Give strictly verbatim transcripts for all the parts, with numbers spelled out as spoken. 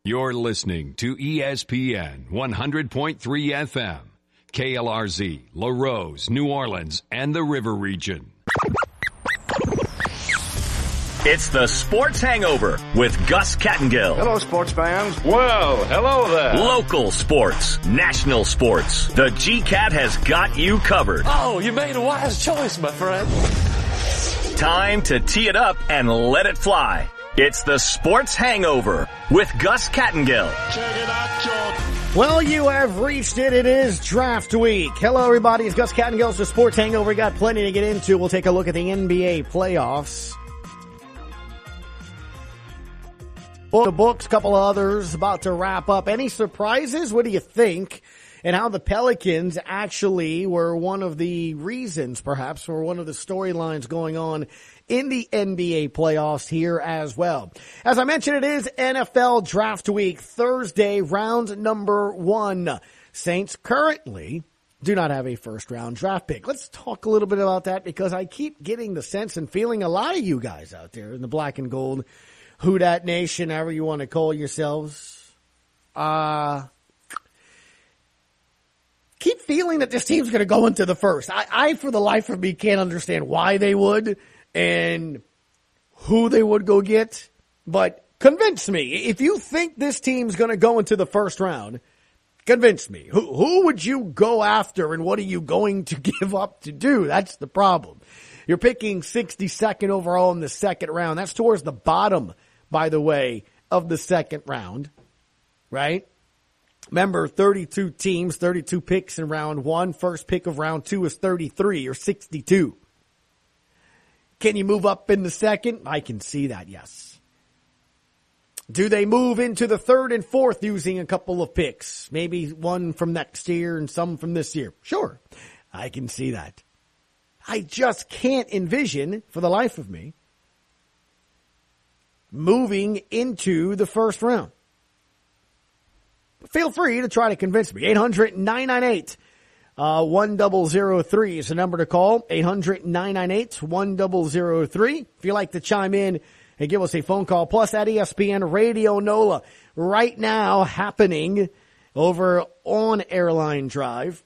You're listening to E S P N one hundred point three F M, K L R Z, La Rose, New Orleans, and the River Region. It's the Sports Hangover with Gus Kattengill. Hello, sports fans. Well, hello there. Local sports, national sports. The G CAT has got you covered. Oh, you made a wise choice, my friend. Time to tee it up and let it fly. It's the Sports Hangover with Gus Kattengill. Check it out, John. Well, you have reached it. It is draft week. Hello, everybody. It's Gus Kattengill. It's the Sports Hangover. We got plenty to get into. We'll take a look at the N B A playoffs. Book the books, couple others about to wrap up. Any surprises? What do you think? And how the Pelicans actually were one of the reasons, perhaps, for one of the storylines going on in the N B A playoffs here as well. As I mentioned, it is N F L Draft Week, Thursday, round number one. Saints currently do not have a first-round draft pick. Let's talk a little bit about that because I keep getting the sense and feeling a lot of you guys out there in the black and gold, Who Dat Nation, however you want to call yourselves, uh, keep feeling that this team's going to go into the first. I, I, for the life of me, can't understand why they would and who they would go get. But convince me. If you think this team's going to go into the first round, convince me. Who, who would you go after and what are you going to give up to do? That's the problem. You're picking sixty-second overall in the second round. That's towards the bottom, by the way, of the second round, right? Remember, thirty-two teams, thirty-two picks in round one. First pick of round two is thirty-three or sixty-two. Can you move up in the second? I can see that, yes. Do they move into the third and fourth using a couple of picks? Maybe one from next year and some from this year. Sure, I can see that. I just can't envision, for the life of me, moving into the first round. Feel free to try to convince me. eight hundred, nine nine eight, one thousand three is the number to call. eight hundred, nine nine eight, one thousand three. If you'd like to chime in and give us a phone call. Plus at E S P N Radio NOLA right now happening over on Airline Drive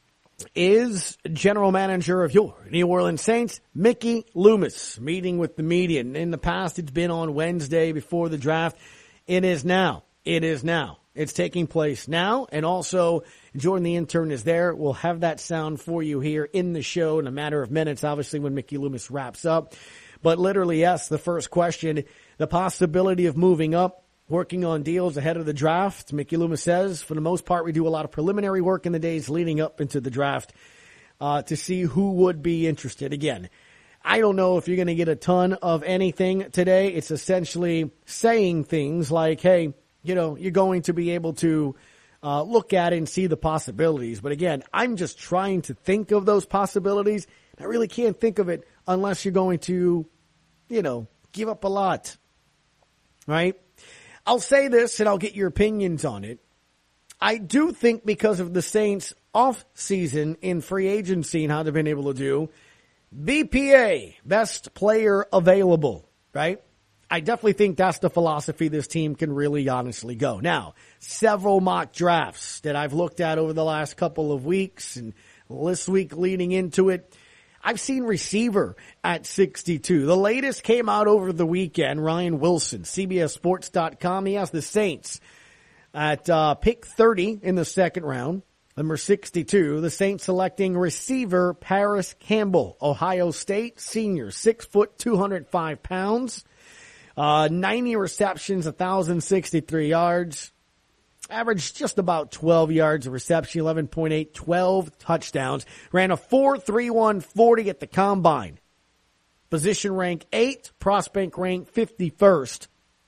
is general manager of your New Orleans Saints, Mickey Loomis, meeting with the media. In the past, it's been on Wednesday before the draft. It is now. It is now. It's taking place now. And also, Jordan the intern is there. We'll have that sound for you here in the show in a matter of minutes, obviously, when Mickey Loomis wraps up. But literally, yes, the first question, the possibility of moving up, working on deals ahead of the draft. Mickey Loomis says, for the most part, we do a lot of preliminary work in the days leading up into the draft uh, to see who would be interested. Again, I don't know if you're going to get a ton of anything today. It's essentially saying things like, hey, you know, you're going to be able to uh, look at it and see the possibilities. But again, I'm just trying to think of those possibilities. I really can't think of it unless you're going to, you know, give up a lot, right? I'll say this, and I'll get your opinions on it. I do think because of the Saints' off-season in free agency and how they've been able to do, B P A, best player available, right? I definitely think that's the philosophy this team can really honestly go. Now, several mock drafts that I've looked at over the last couple of weeks and this week leading into it, I've seen receiver at sixty-two. The latest came out over the weekend. Ryan Wilson, C B S Sports dot com. He has the Saints at uh, pick thirty in the second round. Number sixty-two, the Saints selecting receiver Paris Campbell, Ohio State senior, six foot, two hundred five pounds, uh, ninety receptions, one thousand sixty-three yards. Averaged just about twelve yards of reception, eleven point eight, twelve touchdowns. Ran a four three one forty at the combine. Position rank eight, prospect rank fifty-first.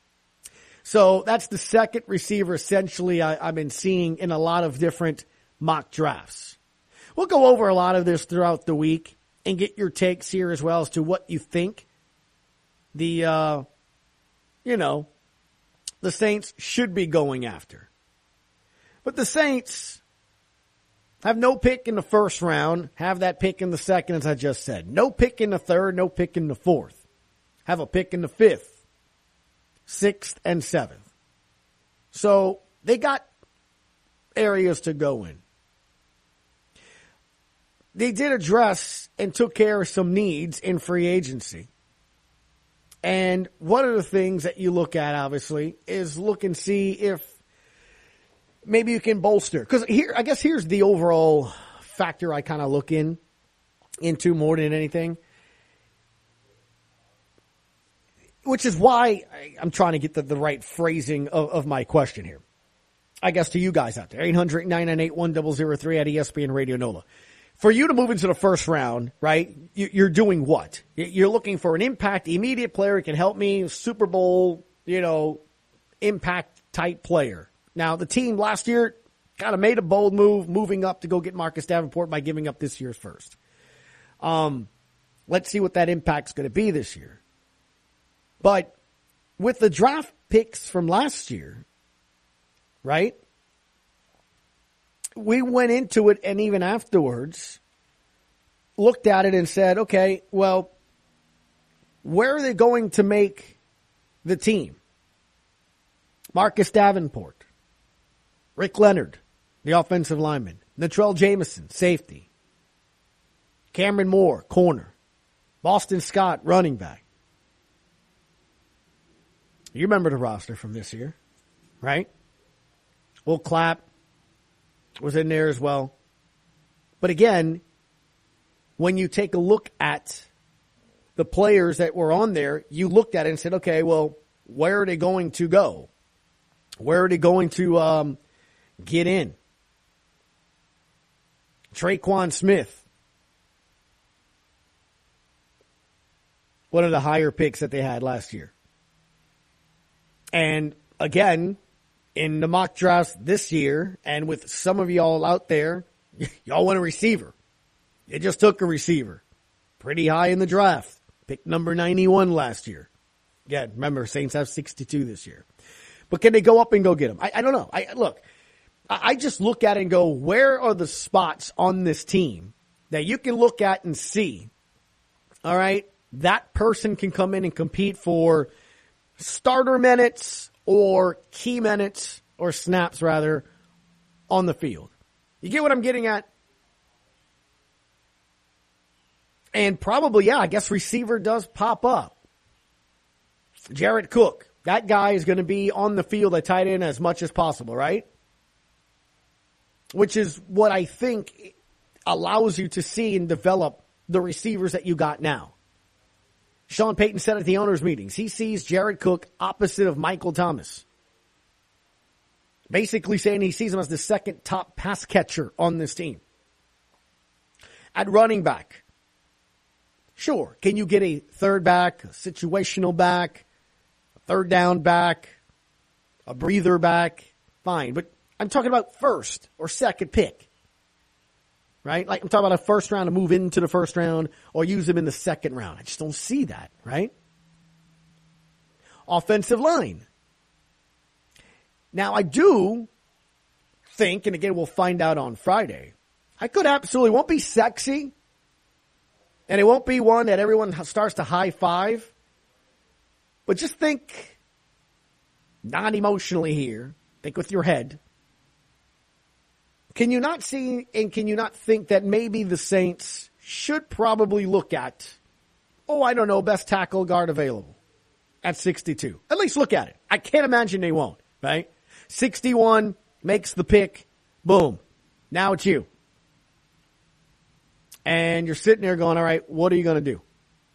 So that's the second receiver essentially I, I've been seeing in a lot of different mock drafts. We'll go over a lot of this throughout the week and get your takes here as well as to what you think the, uh, you know, the Saints should be going after. But the Saints have no pick in the first round, have that pick in the second, as I just said. No pick in the third, no pick in the fourth. Have a pick in the fifth, sixth, and seventh. So they got areas to go in. They did address and took care of some needs in free agency. And one of the things that you look at, obviously, is look and see if maybe you can bolster. Because here, I guess here's the overall factor I kind of look in into more than anything. Which is why I, I'm trying to get the, the right phrasing of, of my question here. I guess to you guys out there. eight hundred, nine nine eight, one zero zero three at E S P N Radio Nola. For you to move into the first round, right, you're doing what? You're looking for an impact, immediate player who can help me, Super Bowl, you know, impact-type player. Now, the team last year kind of made a bold move, moving up to go get Marcus Davenport by giving up this year's first. Um, let's see what that impact's going to be this year. But with the draft picks from last year, right, we went into it and even afterwards looked at it and said, okay, well, where are they going to make the team? Marcus Davenport, Rick Leonard, the offensive lineman, Natrell Jameson, safety, Cameron Moore, corner, Boston Scott, running back. You remember the roster from this year, right? Will Clapp was in there as well. But again, when you take a look at the players that were on there, you looked at it and said, okay, well, where are they going to go? Where are they going to um, get in? Traquan Smith, one of the higher picks that they had last year. And again, in the mock drafts this year, and with some of y'all out there, y'all want a receiver. It just took a receiver. Pretty high in the draft. Pick number ninety-one last year. Yeah, remember, Saints have sixty-two this year. But can they go up and go get him? I, I don't know. I Look, I, I just look at it and go, where are the spots on this team that you can look at and see, all right, that person can come in and compete for starter minutes or key minutes, or snaps rather, on the field. You get what I'm getting at? And probably, yeah, I guess receiver does pop up. Jared Cook, that guy is going to be on the field at tight end as much as possible, right? Which is what I think allows you to see and develop the receivers that you got now. Sean Payton said at the owners' meetings, he sees Jared Cook opposite of Michael Thomas. Basically saying he sees him as the second top pass catcher on this team. At running back, sure, can you get a third back, a situational back, a third down back, a breather back? Fine, but I'm talking about first or second pick. Right? Like I'm talking about a first round to move into the first round or use them in the second round. I just don't see that, right? Offensive line. Now I do think, and again we'll find out on Friday, I could absolutely, won't be sexy, and it won't be one that everyone starts to high five, but just think non-emotionally here, think with your head. Can you not see and can you not think that maybe the Saints should probably look at, oh, I don't know, best tackle guard available at sixty-two? At least look at it. I can't imagine they won't, right? sixty-one makes the pick. Boom. Now it's you. And you're sitting there going, all right, what are you going to do?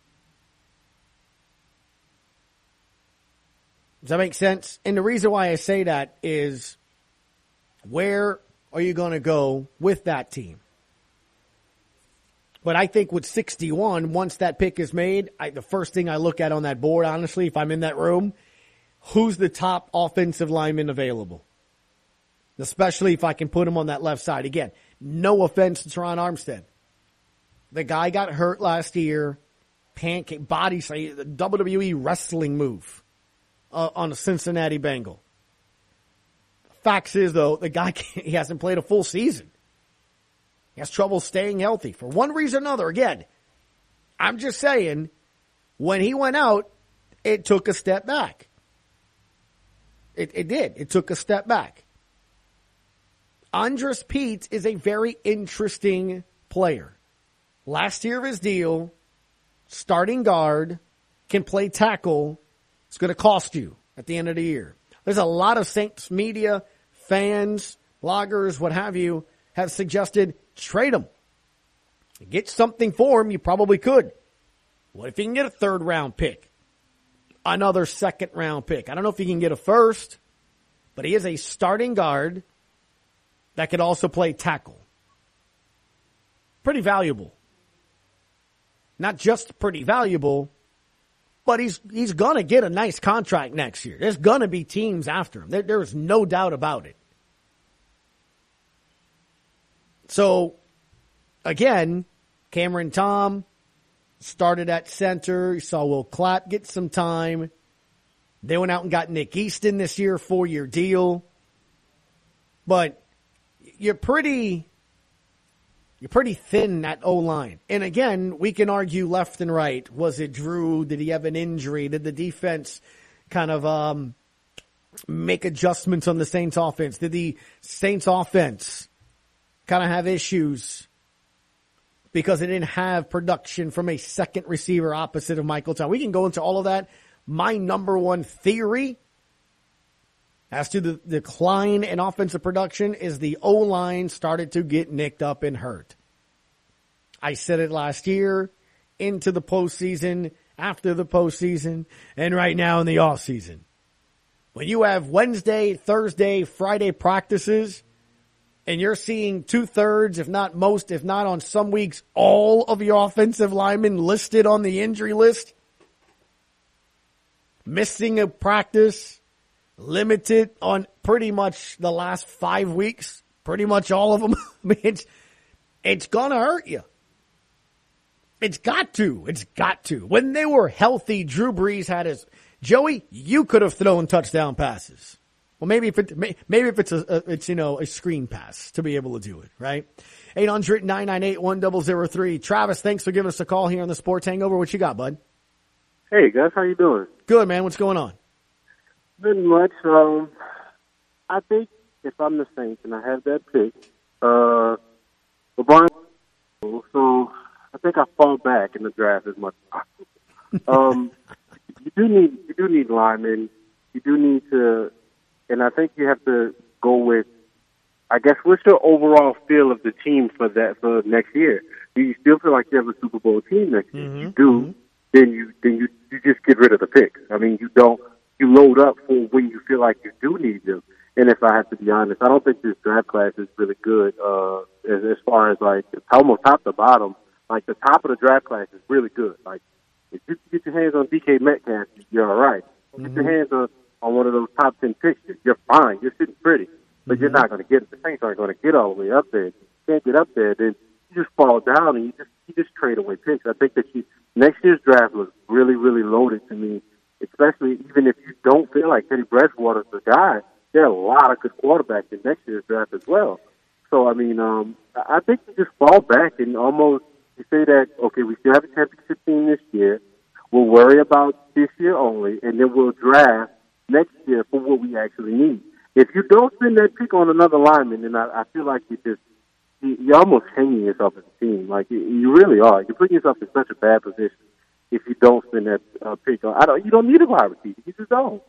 Does that make sense? And the reason why I say that is, where are you going to go with that team? But I think with sixty-one, once that pick is made, I, the first thing I look at on that board, honestly, if I'm in that room, who's the top offensive lineman available? Especially if I can put him on that left side. Again, no offense to Teron Armstead. The guy got hurt last year, pancake, body, the W W E wrestling move uh, on a Cincinnati Bengal. Facts is, though, the guy can't, he hasn't played a full season. He has trouble staying healthy for one reason or another. Again, I'm just saying, when he went out, it took a step back. It, it did. It took a step back. Andres Peet is a very interesting player. Last year of his deal, starting guard, can play tackle. It's going to cost you at the end of the year. There's a lot of Saints media, fans, bloggers, what have you, have suggested trade him. Get something for him, you probably could. What if you can get a third round pick? Another second round pick. I don't know if you can get a first, but he is a starting guard that could also play tackle. Pretty valuable. Not just pretty valuable, but he's he's going to get a nice contract next year. There's going to be teams after him. There, there's no doubt about it. So, again, Cameron Tom started at center. You saw Will Clapp get some time. They went out and got Nick Easton this year, four-year deal. But you're pretty... You're pretty thin at O-line. And again, we can argue left and right. Was it Drew? Did he have an injury? Did the defense kind of um, make adjustments on the Saints offense? Did the Saints offense kind of have issues because they didn't have production from a second receiver opposite of Michael Thomas? We can go into all of that. My number one theory as to the decline in offensive production is the O-line started to get nicked up and hurt. I said it last year, into the postseason, after the postseason, and right now in the offseason. When you have Wednesday, Thursday, Friday practices, and you're seeing two-thirds, if not most, if not on some weeks, all of your offensive linemen listed on the injury list, missing a practice, limited on pretty much the last five weeks, pretty much all of them. I mean, it's, it's gonna hurt you. It's got to. It's got to. When they were healthy, Drew Brees had his, Joey, you could have thrown touchdown passes. Well, maybe if it, maybe if it's a, a it's, you know, a screen pass to be able to do it, right? eight hundred, nine nine eight, one zero zero three. Travis, thanks for giving us a call here on the Sports Hangover. What you got, bud? Hey, guys, how you doing? Good, man. What's going on? Not much. Um, I think if I'm the Saints and I have that pick, uh, LeBron, so I think I fall back in the draft as much as possible. um, you do need you do need linemen. You do need to, and I think you have to go with. I guess what's your overall feel of the team for that for next year? Do you still feel like you have a Super Bowl team next year? Mm-hmm. You do. Mm-hmm. Then you then you you just get rid of the picks. I mean, you don't. You load up for when you feel like you do need them. And if I have to be honest, I don't think this draft class is really good uh, as, as far as like it's almost top to bottom. Like the top of the draft class is really good. Like if you get your hands on D K Metcalf, you're all right. Mm-hmm. Get your hands on, on one of those top ten picks, you're fine. You're sitting pretty, but mm-hmm. you're not going to get. The Saints aren't going to get all the way up there. If you can't get up there, then you just fall down and you just you just trade away picks. I think that you, next year's draft looks really really loaded to me. Especially even if you don't feel like Teddy Bridgewater's the guy, there are a lot of good quarterbacks in next year's draft as well. So, I mean, um, I think you just fall back and almost you say that, okay, we still have a championship team this year. We'll worry about this year only, and then we'll draft next year for what we actually need. If you don't spend that pick on another lineman, then I, I feel like you just, you're almost hanging yourself as a team. Like, you really are. You're putting yourself in such a bad position. If you don't spend that uh, pick on, I don't. You don't need a wide receiver. You just don't.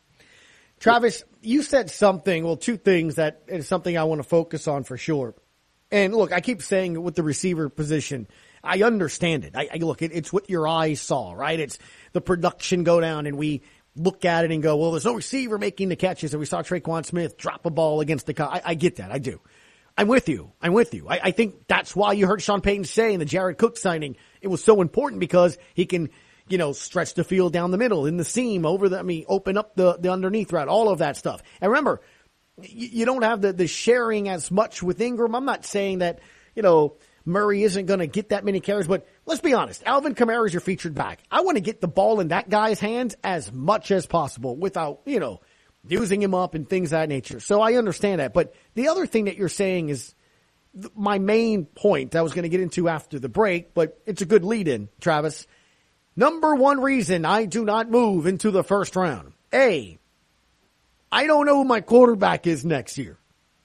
Travis, you said something. Well, two things that is something I want to focus on for sure. And look, I keep saying with the receiver position, I understand it. I, I look, it, it's what your eyes saw, right? It's the production go down, and we look at it and go, well, there's no receiver making the catches, and we saw Traquan Smith drop a ball against the. I, I get that. I do. I'm with you. I'm with you. I, I think that's why you heard Sean Payton say in the Jared Cook signing, it was so important because he can, you know, stretch the field down the middle, in the seam, over the, I mean, open up the, the underneath route, all of that stuff. And remember, you, you don't have the, the sharing as much with Ingram. I'm not saying that, you know, Murray isn't going to get that many carries, but let's be honest. Alvin Kamara is your featured back. I want to get the ball in that guy's hands as much as possible without, you know, using him up and things of that nature. So I understand that. But the other thing that you're saying is th- my main point I was going to get into after the break, but it's a good lead in, Travis. Number one reason I do not move into the first round. A, I don't know who my quarterback is next year.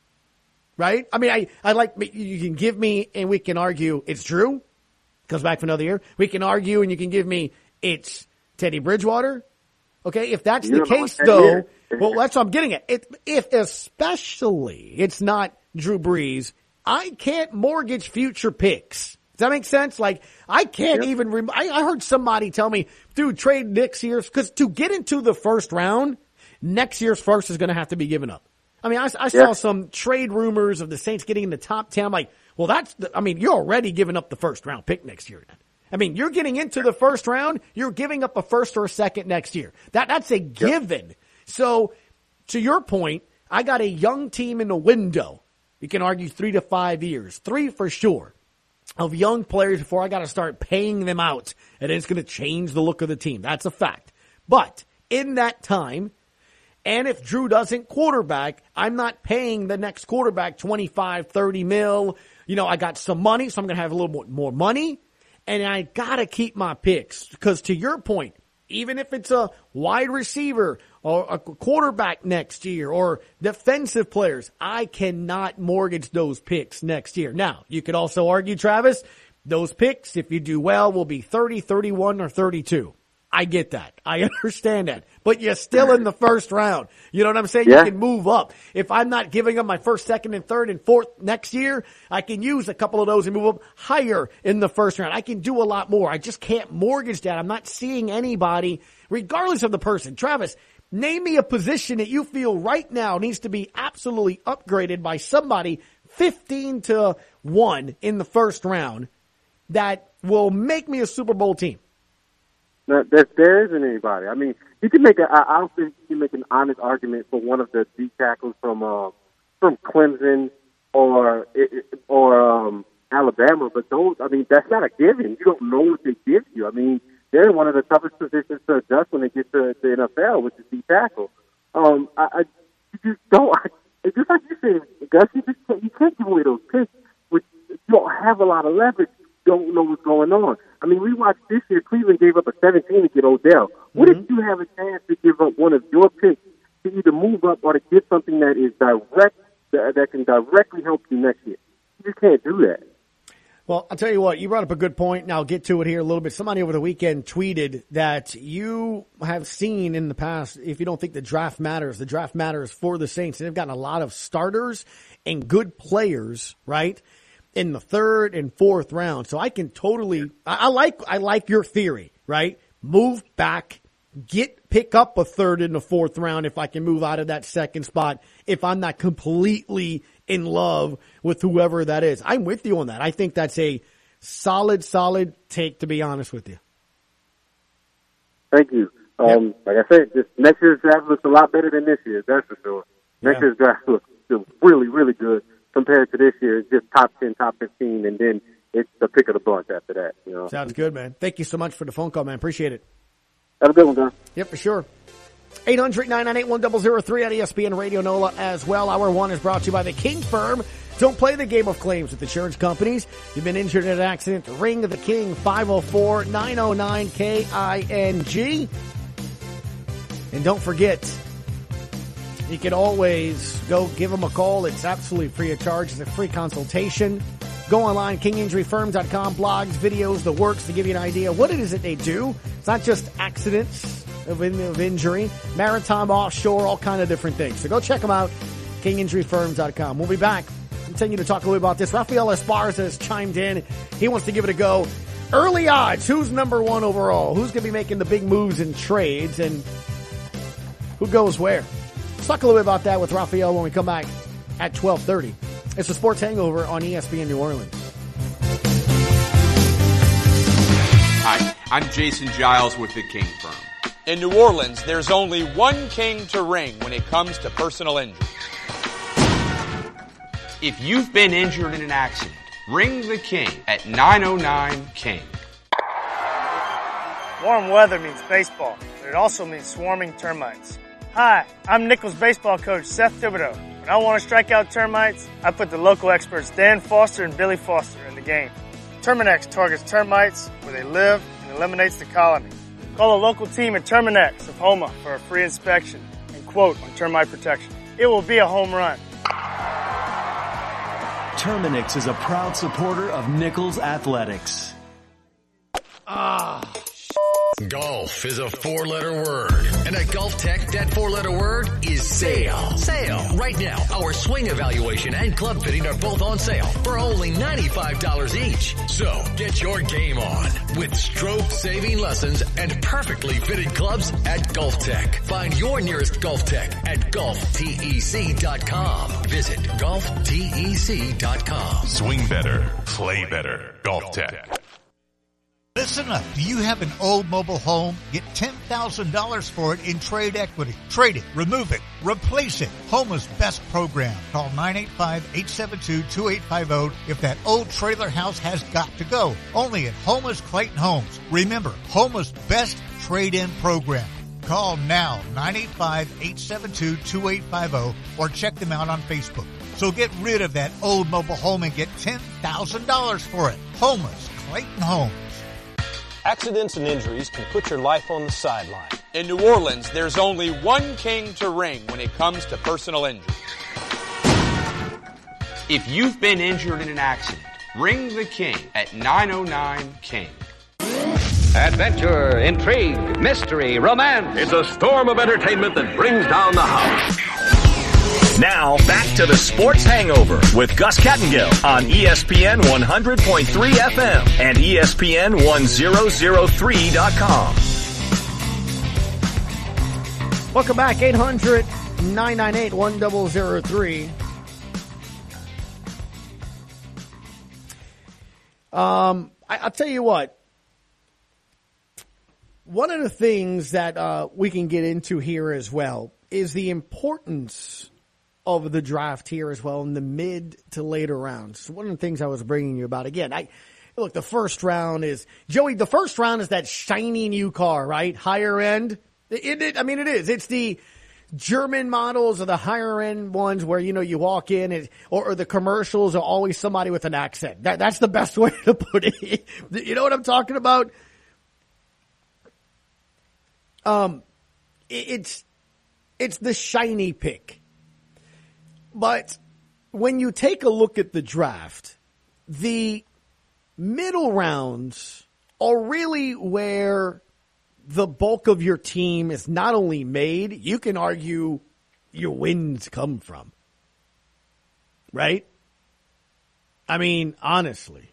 Right? I mean, I, I like, you can give me and we can argue it's Drew. Comes back for another year. We can argue and you can give me it's Teddy Bridgewater. Okay. If that's you the case though, well, that's what I'm getting at. It, if especially it's not Drew Brees, I can't mortgage future picks. Does that make sense? Like, I can't yep. even, rem- I, I heard somebody tell me, dude, trade next year's, because to get into the first round, next year's first is going to have to be given up. I mean, I, I saw yep. some trade rumors of the Saints getting in the top ten. I'm like, well, that's, the, I mean, you're already giving up the first round pick next year. I mean, you're getting into the first round, you're giving up a first or a second next year. That, that's a given. Yep. So, to your point, I got a young team in the window. You can argue three to five years, three for sure, of young players before I got to start paying them out. And it's going to change the look of the team. That's a fact. But in that time, and if Drew doesn't quarterback, I'm not paying the next quarterback twenty-five, thirty mil. You know, I got some money, so I'm going to have a little more, more money. And I got to keep my picks. Because to your point, even if it's a wide receiver or a quarterback next year or defensive players, I cannot mortgage those picks next year. Now, you could also argue, Travis, those picks, if you do well, will be thirty, thirty-one, or thirty-two. I get that. I understand that. But you're still in the first round. You know what I'm saying? Yeah. You can move up. If I'm not giving up my first, second, and third and fourth next year, I can use a couple of those and move up higher in the first round. I can do a lot more. I just can't mortgage that. I'm not seeing anybody, regardless of the person. Travis, name me a position that you feel right now needs to be absolutely upgraded by somebody fifteen to one in the first round that will make me a Super Bowl team. No, there, there isn't anybody. I mean, you can make a, I don't think you can make an honest argument for one of the D tackles from, uh, from Clemson or, or, um, Alabama, but those, I mean, that's not a given. You don't know what they give you. I mean, they're in one of the toughest positions to adjust when they get to the N F L, which is D tackle. Um, I, I you just don't, I, it's just like you said, Gus, you just can't, you can't give away those picks, which you don't have a lot of leverage. Don't know what's going on. I mean, we watched this year, Cleveland gave up a seventeen to get Odell. What mm-hmm. if you have a chance to give up one of your picks to either move up or to get something that is direct, that, that can directly help you next year? You just can't do that. Well, I'll tell you what, you brought up a good point, and I'll get to it here a little bit. Somebody over the weekend tweeted that you have seen in the past, if you don't think the draft matters, the draft matters for the Saints. They've gotten a lot of starters and good players, right, in the third and fourth round. So I can totally, I, I like, I like your theory, right? Move back, get, pick up a third in the fourth round if I can move out of that second spot, if I'm not completely in love with whoever that is. I'm with you on that. I think that's a solid, solid take, to be honest with you. Thank you. Um, yep. Like I said, this next year's draft looks a lot better than this year's, that's for sure. Next yeah. year's draft looks really, really good compared to this year. It's just top ten, top fifteen, and then it's the pick of the bunch after that. You know? Sounds good, man. Thank you so much for the phone call, man. Appreciate it. Have a good one, guys. Yep, for sure. eight hundred, nine nine eight, one zero zero three at E S P N Radio NOLA as well. Hour one is brought to you by the King Firm. Don't play the game of claims with insurance companies. You've been injured in an accident. Ring the King, five oh four, nine oh nine, K I N G. And don't forget, you can always go give them a call. It's absolutely free of charge. It's a free consultation. Go online, king injury firm dot com, blogs, videos, the works to give you an idea what it is that they do. It's not just accidents of, in, of injury, maritime, offshore, all kind of different things. So go check them out, king injury firm dot com. We'll be back. Continue to talk a little bit about this. Rafael Esparza has chimed in. He wants to give it a go. Early odds. Who's number one overall? Who's going to be making the big moves in trades? And who goes where? Let's talk a little bit about that with Rafael when we come back at twelve thirty. It's the Sports Hangover on E S P N New Orleans. Hi, I'm Jason Giles with the King Firm. In New Orleans, there's only one king to ring when it comes to personal injury. If you've been injured in an accident, ring the King at nine oh nine, King. Warm weather means baseball, but it also means swarming termites. Hi, I'm Nichols baseball coach Seth Thibodeau. When I want to strike out termites, I put the local experts Dan Foster and Billy Foster in the game. Terminex targets termites where they live and eliminates the colony. Call a local team at Terminex of Homa for a free inspection and quote on termite protection. It will be a home run. Terminix is a proud supporter of Nichols Athletics. Ah. Golf is a four-letter word, and at Golf Tech, that four-letter word is sale. Sale. Right now, our swing evaluation and club fitting are both on sale for only ninety-five dollars each. So, get your game on with stroke-saving lessons and perfectly fitted clubs at Golf Tech. Find your nearest Golf Tech at golf tec dot com. Visit golf tec dot com. Swing better, play better. Golf Tech. Listen up. Do you have an old mobile home? Get ten thousand dollars for it in trade equity. Trade it, remove it, replace it. Homa's best program. Call nine eight five, eight seven two, two eight five zero if that old trailer house has got to go. Only at Homa's Clayton Homes. Remember, Homa's best trade-in program. Call now, nine eight five, eight seven two, two eight five zero, or check them out on Facebook. So get rid of that old mobile home and get ten thousand dollars for it. Homa's Clayton Homes. Accidents and injuries can put your life on the sideline. In New Orleans, there's only one king to ring when it comes to personal injuries. If you've been injured in an accident, ring the king at nine oh nine king. Adventure, intrigue, mystery, romance. It's a storm of entertainment that brings down the house. Now, back to the Sports Hangover with Gus Kattengill on E S P N one hundred point three F M and E S P N ten oh three dot com. Welcome back, eight hundred, nine nine eight, one thousand three. Um, I, I'll tell you what. One of the things that uh, we can get into here as well is the importance of the draft here as well in the mid to later rounds. One of the things I was bringing you about again, I look, the first round is, Joey, the first round is that shiny new car, right? Higher end. It, it, I mean, it is. It's the German models or the higher end ones where, you know, you walk in and, or, or the commercials are always somebody with an accent. That, that's the best way to put it. You know what I'm talking about? Um, it, it's, it's the shiny pick. But when you take a look at the draft, the middle rounds are really where the bulk of your team is not only made, you can argue your wins come from. Right? I mean, honestly.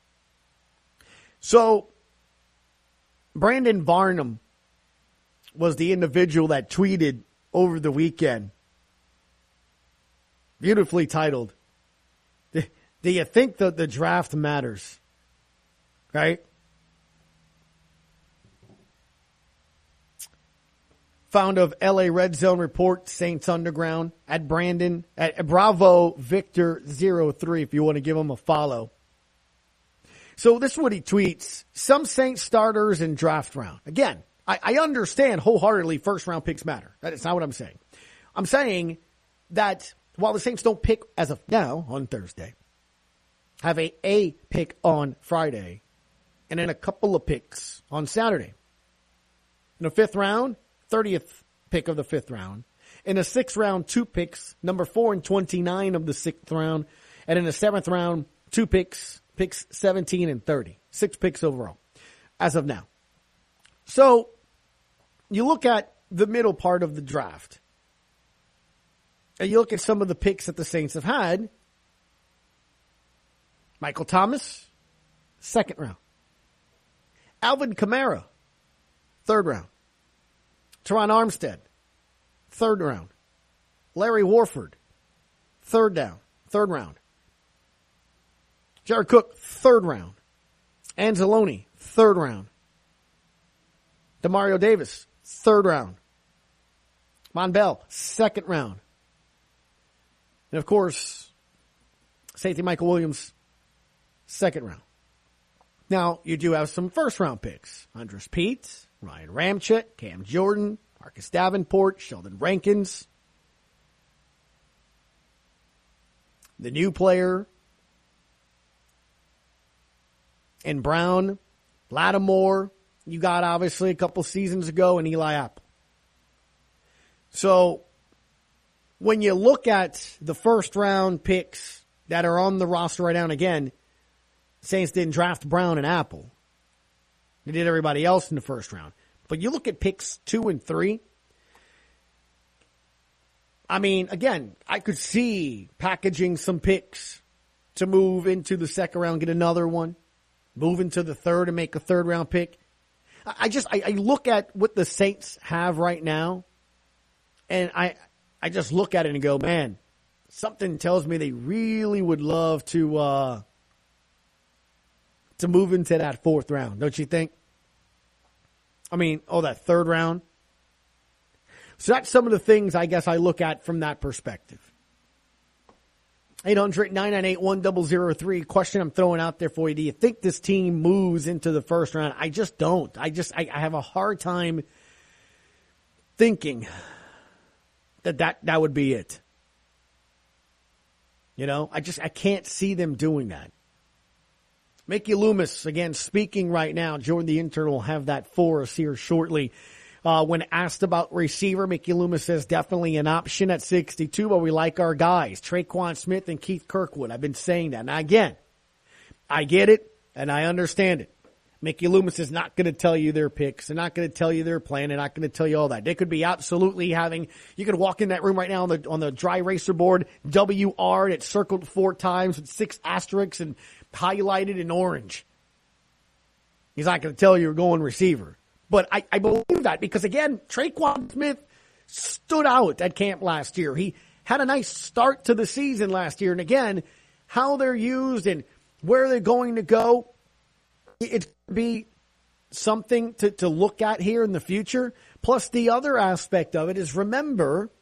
So, Brandon Varnum was the individual that tweeted over the weekend. Beautifully titled, do you think that the draft matters? Right? Found of L A Red Zone Report, Saints Underground, at Brandon, at Bravo Victor zero three if you want to give him a follow. So this is what he tweets. Some Saints starters in draft round. Again, I, I understand wholeheartedly first round picks matter. That is not what I'm saying. I'm saying that while the Saints don't pick as of now on Thursday, have a A pick on Friday, and then a couple of picks on Saturday. In the fifth round, thirtieth pick of the fifth round. In the sixth round, two picks, number four and twenty-nine of the sixth round. And in the seventh round, two picks, picks seventeen and thirty. Six picks overall as of now. So you look at the middle part of the draft. And you look at some of the picks that the Saints have had. Michael Thomas, second round. Alvin Kamara, third round. Teron Armstead, third round. Larry Warford, third down, third round. Jared Cook, third round. Anzalone, third round. Demario Davis, third round. Von Bell, second round. And of course, safety Michael Williams, second round. Now, you do have some first round picks. Andres Pete, Ryan Ramczyk, Cam Jordan, Marcus Davenport, Sheldon Rankins. The new player in Brown, Lattimore, you got obviously a couple seasons ago, and Eli Apple. So when you look at the first round picks that are on the roster right now, and again, Saints didn't draft Brown and Apple. They did everybody else in the first round. But you look at picks two and three. I mean, again, I could see packaging some picks to move into the second round, get another one, move into the third and make a third round pick. I just, I, I look at what the Saints have right now, and I, I just look at it and go, man, something tells me they really would love to, uh, to move into that fourth round, don't you think? I mean, oh, that third round. So that's some of the things I guess I look at from that perspective. eight hundred, nine nine eight, one zero zero three. Question I'm throwing out there for you. Do you think this team moves into the first round? I just don't. I just, I, I have a hard time thinking that, that that would be it. You know, I just, I can't see them doing that. Mickey Loomis, again, speaking right now. Jordan the intern will have that for us here shortly. Uh, when asked about receiver, Mickey Loomis says definitely an option at sixty-two, but we like our guys, Traquan Smith and Keith Kirkwood. I've been saying that. Now, again, I get it, and I understand it. Mickey Loomis is not going to tell you their picks. They're not going to tell you their plan. They're not going to tell you all that. They could be absolutely having, you could walk in that room right now on the, on the dry eraser board, W R, and it's circled four times with six asterisks and highlighted in orange. He's not going to tell you you're going receiver. But I, I believe that because, again, Traquan Smith stood out at camp last year. He had a nice start to the season last year. And, again, how they're used and where they're going to go, it's going to be something to, to look at here in the future. Plus, the other aspect of it is, remember,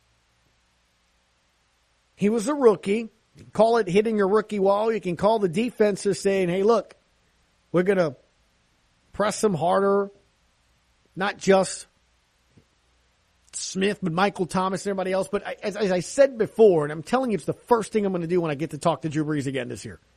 he was a rookie. You can call it hitting a rookie wall. You can call the defenses saying, hey, look, we're going to press them harder. Not just Smith, but Michael Thomas and everybody else. But I, as, as I said before, and I'm telling you, it's the first thing I'm going to do when I get to talk to Drew Brees again this year.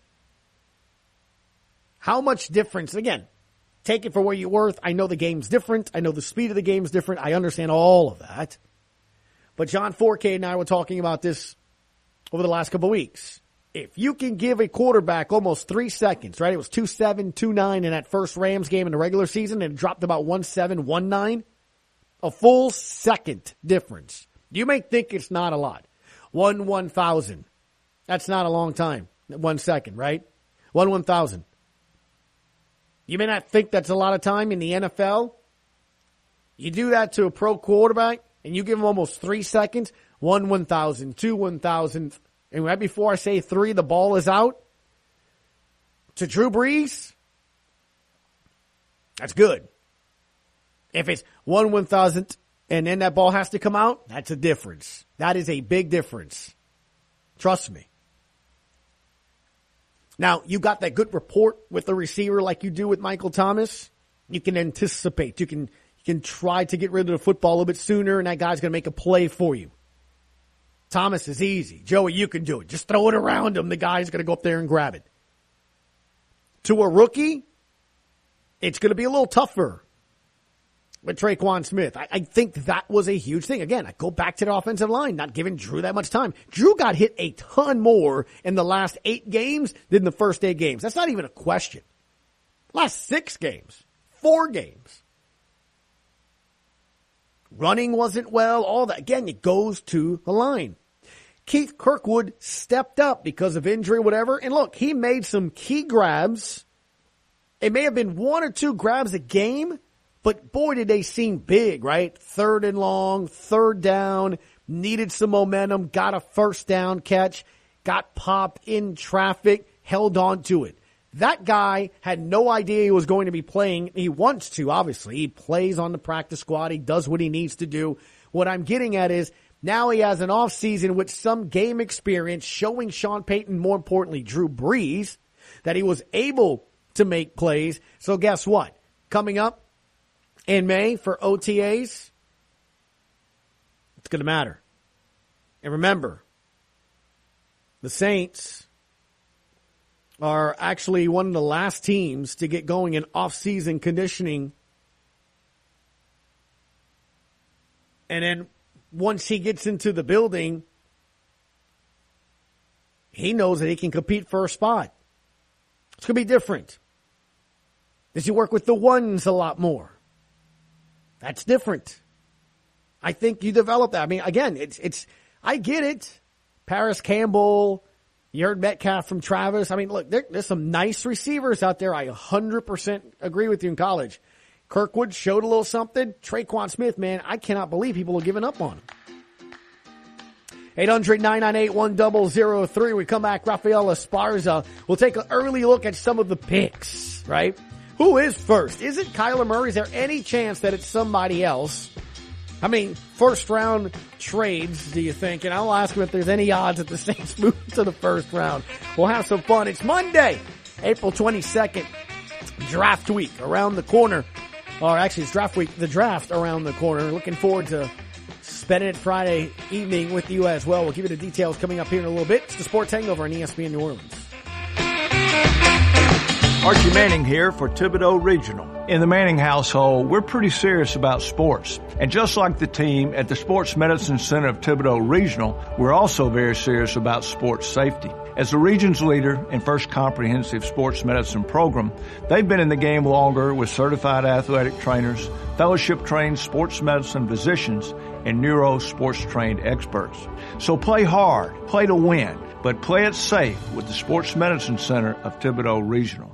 How much difference? Again, take it for what you're worth. I know the game's different. I know the speed of the game's different. I understand all of that. But John Forcade and I were talking about this over the last couple of weeks. If you can give a quarterback almost three seconds, right? It was two seven, two nine in that first Rams game in the regular season, and it dropped about one seven, one nine. A full second difference. You may think it's not a lot. One one thousand. That's not a long time. One second, right? One one thousand. You may not think that's a lot of time in the N F L. You do that to a pro quarterback, and you give him almost three seconds. One one thousand, two one thousand. And right before I say three, the ball is out. To Drew Brees, that's good. If it's one one thousandth and then that ball has to come out, that's a difference. That is a big difference. Trust me. Now, you got that good report with the receiver like you do with Michael Thomas. You can anticipate. You can, you can try to get rid of the football a little bit sooner, and that guy's going to make a play for you. Thomas is easy. Joey, you can do it. Just throw it around him. The guy's going to go up there and grab it. To a rookie, it's going to be a little tougher with Traquan Smith. I, I think that was a huge thing. Again, I go back to the offensive line, not giving Drew that much time. Drew got hit a ton more in the last eight games than the first eight games. That's not even a question. Last six games, four games. Running wasn't well, all that. Again, it goes to the line. Keith Kirkwood stepped up because of injury, whatever. And look, he made some key grabs. It may have been one or two grabs a game, but boy, did they seem big, right? Third and long, third down, needed some momentum, got a first down catch, got popped in traffic, held on to it. That guy had no idea he was going to be playing. He wants to, obviously. He plays on the practice squad. He does what he needs to do. What I'm getting at is now he has an offseason with some game experience showing Sean Payton, more importantly, Drew Brees, that he was able to make plays. So guess what? Coming up in May for O T As, it's going to matter. And remember, the Saints are actually one of the last teams to get going in off-season conditioning. And then once he gets into the building, he knows that he can compete for a spot. It's going to be different. Does he work with the ones a lot more? That's different. I think you develop that. I mean, again, it's, it's, I get it. Paris Campbell, you heard Metcalf from Travis. I mean, look, there, there's some nice receivers out there. I one hundred percent agree with you in college. Kirkwood showed a little something. Traquan Smith, man, I cannot believe people are giving up on him. eight hundred, nine nine eight, one zero zero three. We come back, Rafael Esparza. We'll take an early look at some of the picks, right? Who is first? Is it Kyler Murray? Is there any chance that it's somebody else? How many first-round trades do you think? And I'll ask him if there's any odds that the Saints move to the first round. We'll have some fun. It's Monday, April twenty-second, draft week around the corner. Or actually, it's draft week, the draft around the corner. Looking forward to spending it Friday evening with you as well. We'll give you the details coming up here in a little bit. It's the Sports Hangover on E S P N New Orleans. Archie Manning here for Thibodaux Regional. In the Manning household, we're pretty serious about sports. And just like the team at the Sports Medicine Center of Thibodaux Regional, we're also very serious about sports safety. As the region's leader and first comprehensive sports medicine program, they've been in the game longer with certified athletic trainers, fellowship-trained sports medicine physicians, and neuro sports trained experts. So play hard, play to win, but play it safe with the Sports Medicine Center of Thibodaux Regional.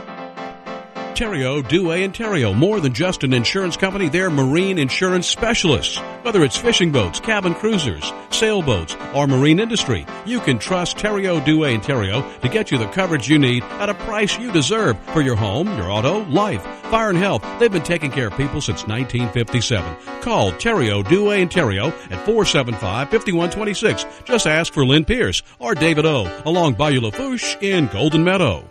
Theriault, Douay and Theriault, more than just an insurance company, they're marine insurance specialists. Whether it's fishing boats, cabin cruisers, sailboats, or marine industry, you can trust Theriault, Douay and Theriault to get you the coverage you need at a price you deserve for your home, your auto, life, fire and health. They've been taking care of people since nineteen fifty-seven. Call Theriault, Douay and Theriault at four seven five, five one two six. Just ask for Lynn Pierce or David O. along Bayou Lafourche in Golden Meadow.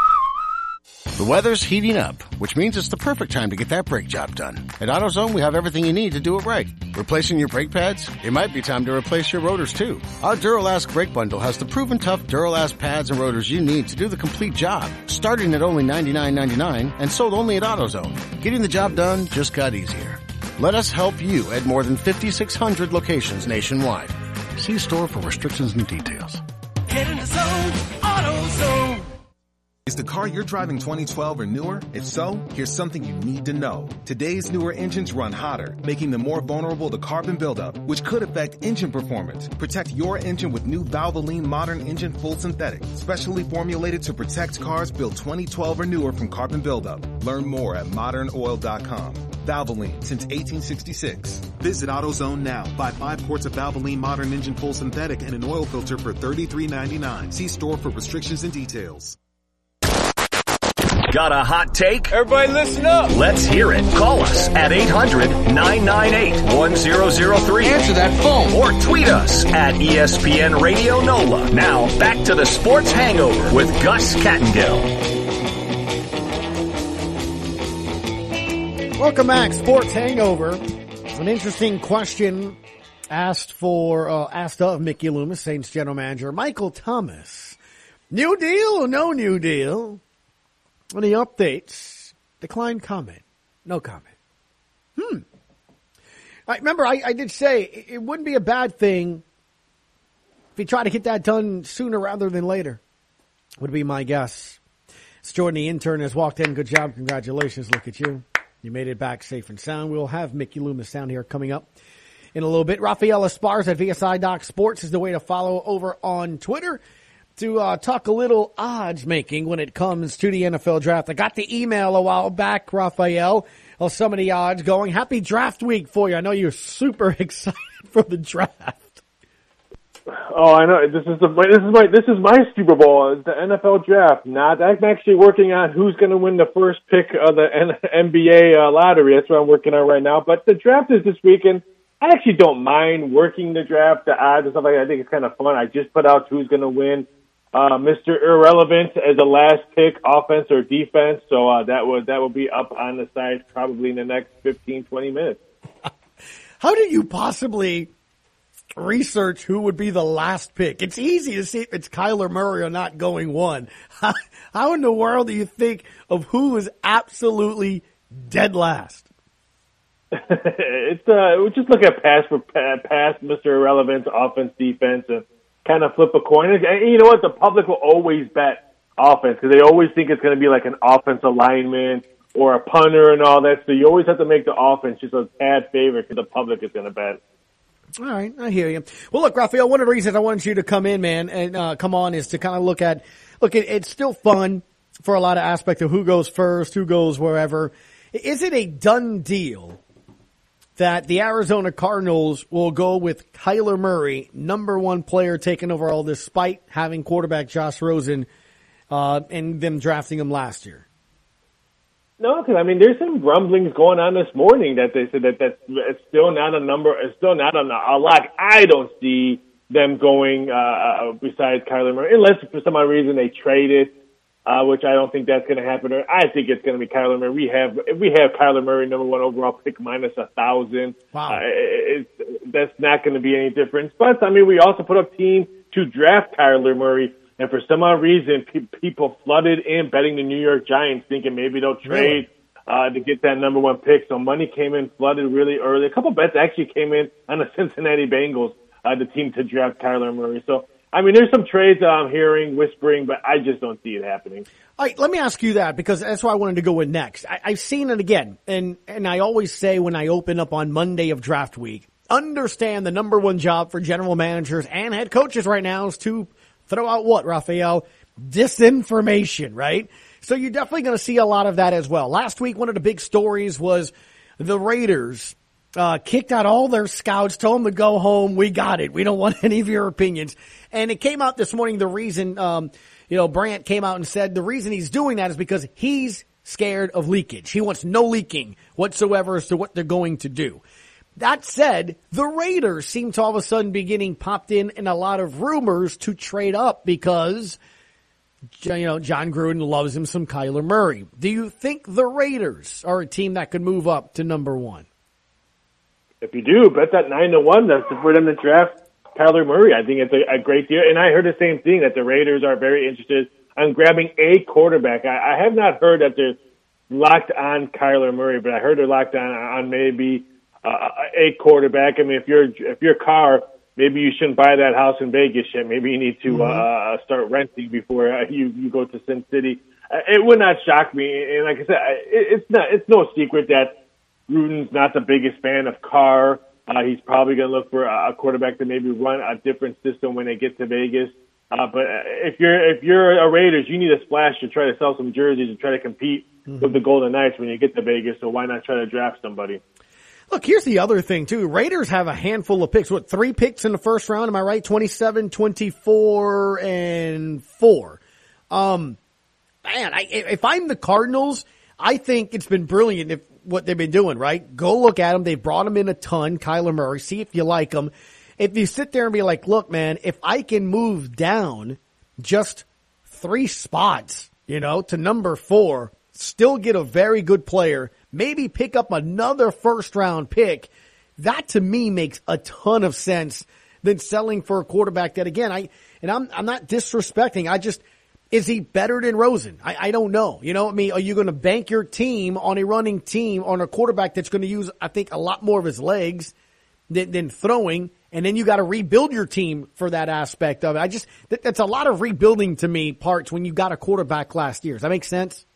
The weather's heating up, which means it's the perfect time to get that brake job done. At AutoZone, we have everything you need to do it right. Replacing your brake pads? It might be time to replace your rotors, too. Our Duralast brake bundle has the proven tough Duralast pads and rotors you need to do the complete job, starting at only ninety-nine ninety-nine and sold only at AutoZone. Getting the job done just got easier. Let us help you at more than fifty-six hundred locations nationwide. See store for restrictions and details. Get in the zone, AutoZone. Is the car you're driving twenty twelve or newer? If so, here's something you need to know. Today's newer engines run hotter, making them more vulnerable to carbon buildup, which could affect engine performance. Protect your engine with new Valvoline Modern Engine Full Synthetic, specially formulated to protect cars built twenty twelve or newer from carbon buildup. Learn more at modern oil dot com. Valvoline since eighteen sixty-six. Visit AutoZone now. Buy five quarts of Valvoline Modern Engine Full Synthetic and an oil filter for thirty-three ninety-nine. See store for restrictions and details. Got a hot take? Everybody listen up. Let's hear it. Call us at eight hundred, nine nine eight, one zero zero three. Answer that phone. Or tweet us at E S P N Radio NOLA. Now, back to the Sports Hangover with Gus Kattengill. Welcome back, Sports Hangover. An interesting question asked for, uh, asked of Mickey Loomis, Saints general manager. Michael Thomas. New deal or no new deal? Any updates? Decline comment. No comment. Hmm. I remember I, I did say it, it wouldn't be a bad thing if he tried to get that done sooner rather than later. Would be my guess. It's Jordan, the intern, has walked in. Good job. Congratulations. Look at you. You made it back safe and sound. We'll have Mickey Loomis down here coming up in a little bit. Rafael Esparza at V S I Doc Sports is the way to follow over on Twitter to uh, talk a little odds making when it comes to the N F L draft. I got the email a while back, Rafael, of some of the odds going. Happy draft week for you. I know you're super excited for the draft. Oh, I know. This is the this is my this is my Super Bowl. It's the N F L draft. Not I'm actually working on who's going to win the first pick of the N B A uh, lottery. That's what I'm working on right now. But the draft is this weekend. I actually don't mind working the draft, the odds and stuff like that. I think it's kind of fun. I just put out who's going to win. Uh, Mister Irrelevant as the last pick, offense or defense. So uh, that will that will be up on the site probably in the next fifteen, twenty minutes. How did you possibly research who would be the last pick? It's easy to see if it's Kyler Murray or not going one. How, how in the world do you think of who is absolutely dead last? it's uh, we just look at pass for pass, Mister Irrelevant, offense, defense, and kind of flip a coin. And you know what? The public will always bet offense because they always think it's going to be like an offensive lineman or a punter and all that. So you always have to make the offense just a tad favorite because the public is going to bet. All right, I hear you. Well, look, Raphael, one of the reasons I wanted you to come in, man, and uh, come on is to kind of look at, look, it, it's still fun for a lot of aspects of who goes first, who goes wherever. Is it a done deal that the Arizona Cardinals will go with Kyler Murray, number one player taken overall, despite having quarterback Josh Rosen uh, and them drafting him last year? No, because I mean, there's some rumblings going on this morning that they said that that's it's still not a number, it's still not a, a lock. I don't see them going uh, besides Kyler Murray, unless for some odd reason they trade it, uh, which I don't think that's going to happen. I think it's going to be Kyler Murray. We have if we have Kyler Murray number one overall pick minus a thousand. Wow, uh, it's, that's not going to be any difference. But I mean, we also put up team to draft Kyler Murray. And for some odd reason, pe- people flooded in betting the New York Giants, thinking maybe they'll trade uh, to get that number one pick. So money came in, flooded really early. A couple bets actually came in on the Cincinnati Bengals, uh, the team to draft Kyler Murray. So, I mean, there's some trades that I'm hearing, whispering, but I just don't see it happening. All right, let me ask you that, because that's why I wanted to go in next. I, I've seen it again, and, and I always say when I open up on Monday of draft week, understand the number one job for general managers and head coaches right now is to throw out what, Raphael? Disinformation, right? So you're definitely going to see a lot of that as well. Last week, one of the big stories was the Raiders uh kicked out all their scouts, told them to go home. We got it. We don't want any of your opinions. And it came out this morning, the reason, um, you know, Brandt came out and said the reason he's doing that is because he's scared of leakage. He wants no leaking whatsoever as to what they're going to do. That said, the Raiders seem to all of a sudden be getting popped in in a lot of rumors to trade up because, you know, John Gruden loves him some Kyler Murray. Do you think the Raiders are a team that could move up to number one? If you do, bet that nine to one. That's for them to draft Kyler Murray. I think it's a, a great deal. And I heard the same thing, that the Raiders are very interested in grabbing a quarterback. I, I have not heard that they're locked on Kyler Murray, but I heard they're locked on on maybe Uh, a quarterback. I mean, if you're if you're Carr, maybe you shouldn't buy that house in Vegas yet. Maybe you need to mm-hmm. uh, start renting before uh, you you go to Sin City. Uh, it would not shock me. And like I said, it, it's not it's no secret that Gruden's not the biggest fan of Carr. Uh, he's probably going to look for a quarterback to maybe run a different system when they get to Vegas. Uh, but if you're if you're a Raiders, you need a splash to try to sell some jerseys and try to compete mm-hmm. with the Golden Knights when you get to Vegas. So why not try to draft somebody? Look, here's the other thing, too. Raiders have a handful of picks. What, three picks in the first round? Am I right? twenty-seven, twenty-four, and four. Um, man, I, if I'm the Cardinals, I think it's been brilliant if what they've been doing, right? Go look at them. They've brought them in a ton, Kyler Murray. See if you like them. If you sit there and be like, look, man, if I can move down just three spots, you know, to number four, still get a very good player, maybe pick up another first-round pick, that to me makes a ton of sense than selling for a quarterback that, again, I and I'm I'm not disrespecting. I just, is he better than Rosen? I, I don't know. You know, I mean, are you going to bank your team on a running team on a quarterback that's going to use, I think, a lot more of his legs than, than throwing, and then you got to rebuild your team for that aspect of it. I just, that, that's a lot of rebuilding to me parts when you got a quarterback last year. Does that make sense?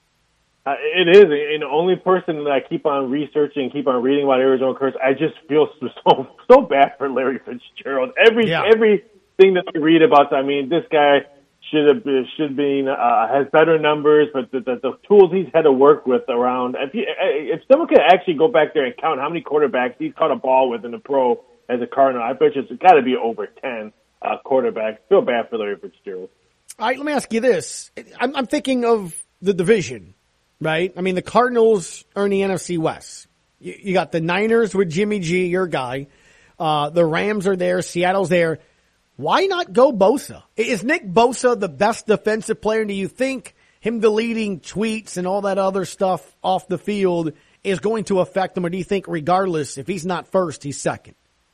Uh, it is, and the only person that I keep on researching, keep on reading about Arizona Curse, I just feel so so bad for Larry Fitzgerald. Every yeah. everything that I read about, I mean, this guy should have should be uh, has better numbers, but the, the, the tools he's had to work with around. If he, if someone could actually go back there and count how many quarterbacks he's caught a ball with in the pro as a Cardinal, I bet you it's got to be over ten uh, quarterbacks. Feel bad for Larry Fitzgerald. All right, let me ask you this: I'm, I'm thinking of the division. Right? I mean, the Cardinals are in the N F C West. You, you got the Niners with Jimmy G, your guy. Uh, the Rams are there. Seattle's there. Why not go Bosa? Is Nick Bosa the best defensive player? Do you think him deleting tweets and all that other stuff off the field is going to affect him? Or do you think regardless, if he's not first, he's second?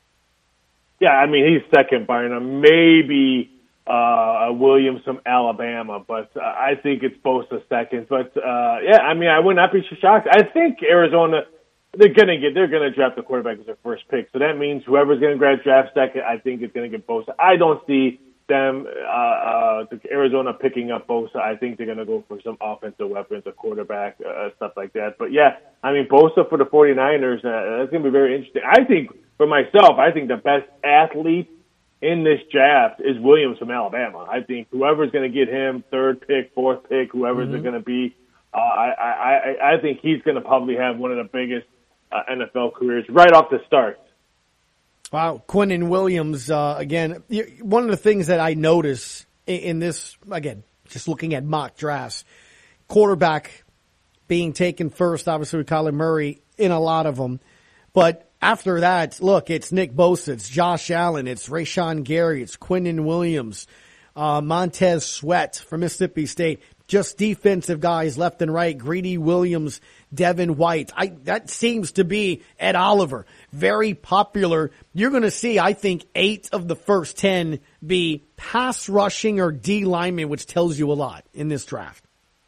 Yeah, I mean, he's second by maybe Uh, Williams from Alabama, but uh, I think it's Bosa second. But, uh, yeah, I mean, I would not be shocked. I think Arizona, they're gonna get they're gonna draft the quarterback as their first pick. So that means whoever's gonna grab draft second, I think is gonna get Bosa. I don't see them uh, uh, Arizona picking up Bosa. I think they're gonna go for some offensive weapons, a quarterback, uh, stuff like that. But yeah, I mean Bosa for the 49ers, uh, that's gonna be very interesting. I think for myself, I think the best athlete in this draft is Williams from Alabama. I think whoever's going to get him, third pick, fourth pick, whoever's mm-hmm. going to be, uh, I, I, I think he's going to probably have one of the biggest uh, N F L careers right off the start. Wow, Quinnen Williams, uh, again, one of the things that I notice in, in this, again, just looking at mock drafts, quarterback being taken first, obviously with Kyler Murray in a lot of them, but after that, look, it's Nick Bosa, it's Josh Allen, it's Rashawn Gary, it's Quinnen Williams, uh, Montez Sweat from Mississippi State, just defensive guys left and right, Greedy Williams, Devin White. I, that seems to be Ed Oliver, very popular. You're going to see, I think, eight of the first ten be pass rushing or D linemen, which tells you a lot in this draft.